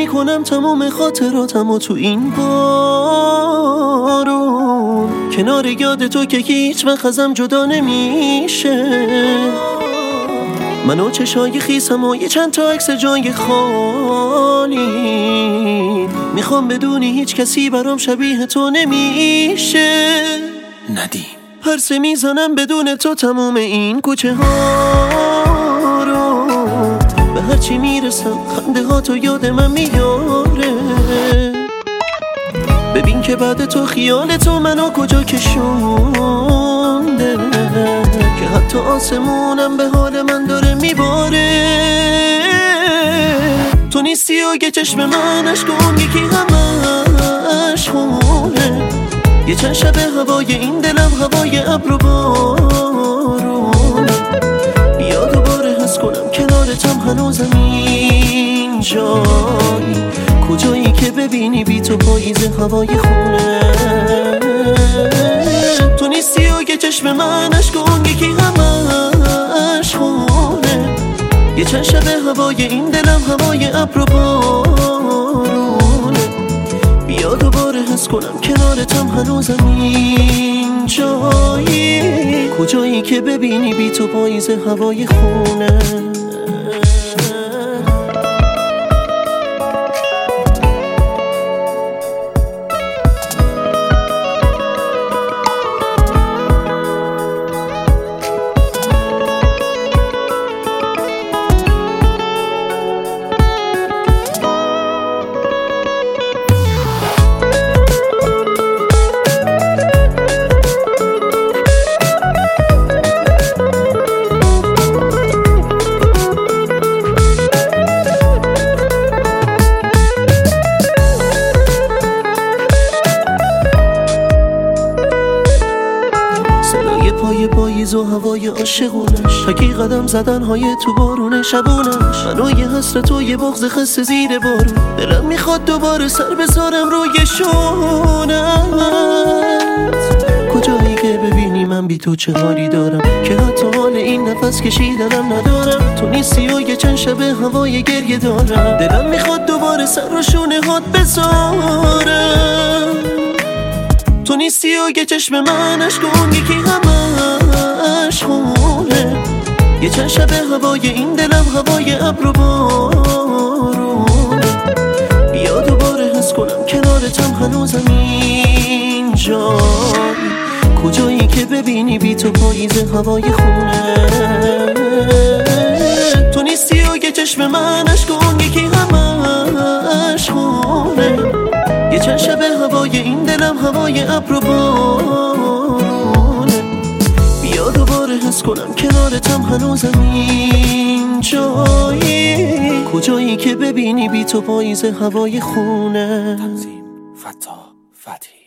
میکنم تمام خاطراتمو تو این بارون، کنار یاد تو که هیچ وقت ازم جدا نمیشه. منو چشای خیسم و یه چند تا عکس جای خالی، میخوام بدونی هیچ کسی برام شبیه تو نمیشه. ندیم پرسه میزنم بدون تو تموم این کوچه ها رو، به هرچی میرسم خنده ها تو یاد من میاره. ببین که بعد تو خیال تو منو کجا کشونده، که حتی آسمونم به حال من داره میباره. تو نیستی و یه چشم من اشکون یکی همش خونه، یه چند شب هوای این دلم هوای ابر و بارونه. بیا دوباره حس کنم کنارتم هنوزم اینجایی، کجایی که ببینی بی تو پاییز هوای خونه. تو نیستی و یه چشم من اشکون یکی همش خونه، یه چند شب هوای این دلم هوای ابر و بارونه. بیا دوباره حس کنم کنارتم هنوزم اینجایی، کجایی که ببینی بی تو پاییز هوای خونه. پای پاییز و هوای عاشقونش، حکی قدم زدن های تو بارون شبونش. منو یه حسرت و یه بغض خسته زیر بارون، دلم میخواد دوباره سر بذارم روی شونت. کجایی که ببینی من بی تو چه حالی دارم، که حتی حال این نفس کشیدنم ندارم. تو نیستی و یه چند شب هوای گریه دارم، دلم میخواد دوباره سر رو شونه هات بذارم. تو نیستی و یه چشم من اشکون یکی همش خونه، یه چند شب هوای این دلم هوای ابر و بارونه. بیا دوباره حس کنم کنارتم هنوزم اینجایی، کجایی که ببینی بی تو پاییز هوای خونه. تو نیستی و یه چشم من اشکون یکی همش خونه، یه چند شب هوای این دلم هوای ابر و بارونه. بیا دوباره حس کنم کنارتم هنوزم اینجایی، کجایی که ببینی بی تو پاییز هوای خونه. تنظیم فتا فتحی.